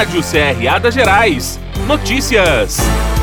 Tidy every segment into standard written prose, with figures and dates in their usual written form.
Rádio CRA das Gerais. Notícias.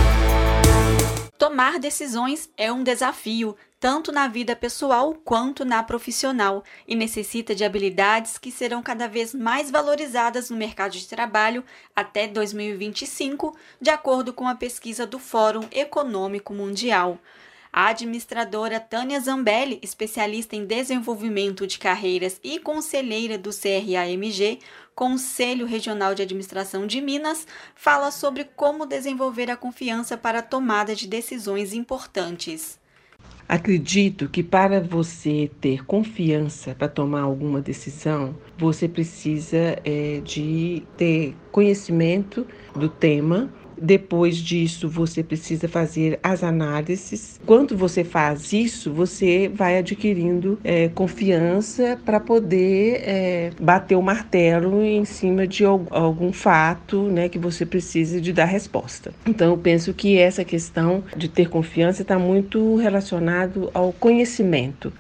Tomar decisões é um desafio, tanto na vida pessoal quanto na profissional, e necessita de habilidades que serão cada vez mais valorizadas no mercado de trabalho até 2025, de acordo com a pesquisa do Fórum Econômico Mundial. A administradora Tânia Zambelli, especialista em desenvolvimento de carreiras e conselheira do CRAMG, Conselho Regional de Administração de Minas, fala sobre como desenvolver a confiança para a tomada de decisões importantes. Acredito que para você ter confiança para tomar alguma decisão, você precisa de ter conhecimento do tema. Depois disso, você precisa fazer as análises. Quando você faz isso, você vai adquirindo confiança para poder bater o martelo em cima de algum fato, né, que você precisa de dar resposta. Então, eu penso que essa questão de ter confiança está muito relacionado ao conhecimento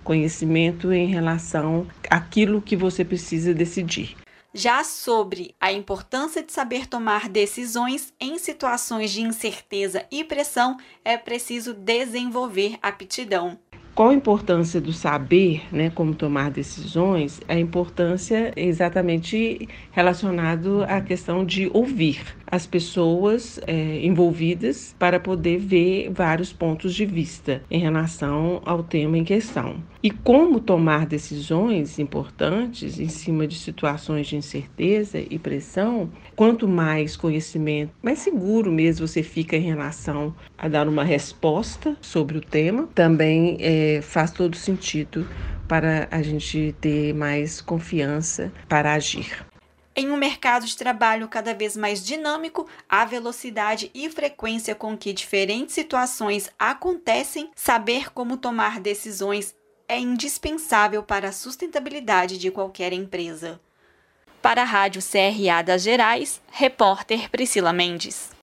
em relação àquilo que você precisa decidir. Já sobre a importância de saber tomar decisões em situações de incerteza e pressão, é preciso desenvolver aptidão. Qual a importância do saber, né, como tomar decisões? A importância é exatamente relacionado à questão de ouvir as pessoas envolvidas para poder ver vários pontos de vista em relação ao tema em questão. E como tomar decisões importantes em cima de situações de incerteza e pressão, quanto mais conhecimento, mais seguro mesmo você fica em relação a dar uma resposta sobre o tema, também faz todo sentido para a gente ter mais confiança para agir. Em um mercado de trabalho cada vez mais dinâmico, a velocidade e frequência com que diferentes situações acontecem, saber como tomar decisões é indispensável para a sustentabilidade de qualquer empresa. Para a Rádio CRA das Gerais, repórter Priscila Mendes.